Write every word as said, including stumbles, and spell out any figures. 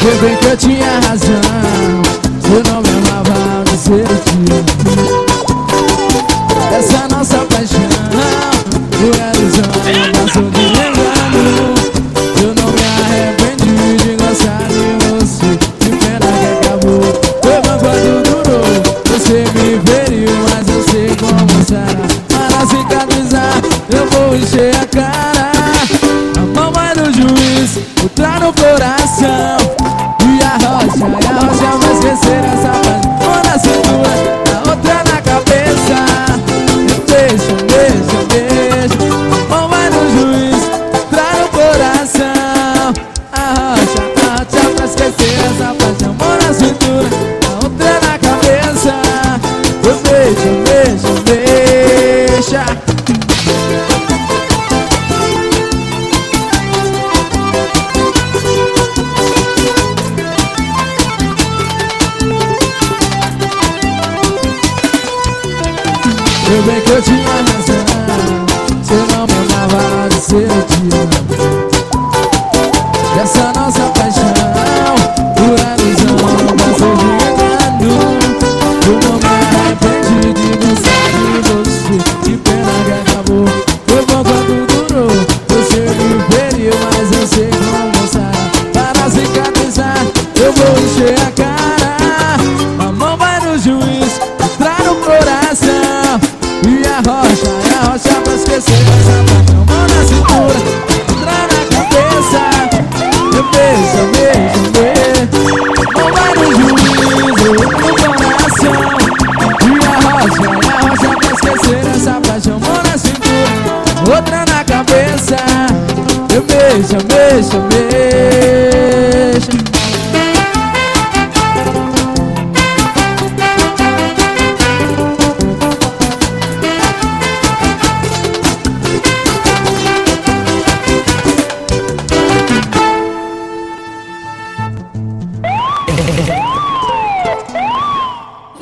Eu bem que eu tinha razão, eu não me amava no ser tio. Essa nossa paixão, eu era ilusão, passou de engano. Eu não me arrependi de gostar de você, que pena que acabou. Foi bom quando durou, você me feriu, mas eu sei como será. Para cicatrizar, eu vou encher a cara. A mão vai no juiz, outra no coração. E a rocha, e a rocha vai esquecer essa mão na cintura, a outra na cabeça. Beijo, beijo, beijo. A mão vai no juiz, outra no coração. A rocha, a rocha vai esquecer essa paixão. Mão na cintura, a outra na cabeça. Beijo, beijo, beijo. Eu bem que eu tinha razão, você não me amava de ser tio. Dessa nossa paixão, pura ilusão, passou de engano. Eu não me arrependi de gostar de você, que pena que acabou. Foi bom quando durou, você me feriu, mas eu sei como sarar. Para cicatrizar, eu vou encher a cara. A mão vai no juiz, entrar no coração. E a rocha, e a rocha pra esquecer essa paixão. Mão na cintura, entrar na cabeça. Eu beijo, beijo, beijo. Mão vai no juiz, outro no coração. E a rocha, e a rocha pra esquecer essa paixão. Mão na cintura, outra na cabeça. Eu beijo, beijo, beijo.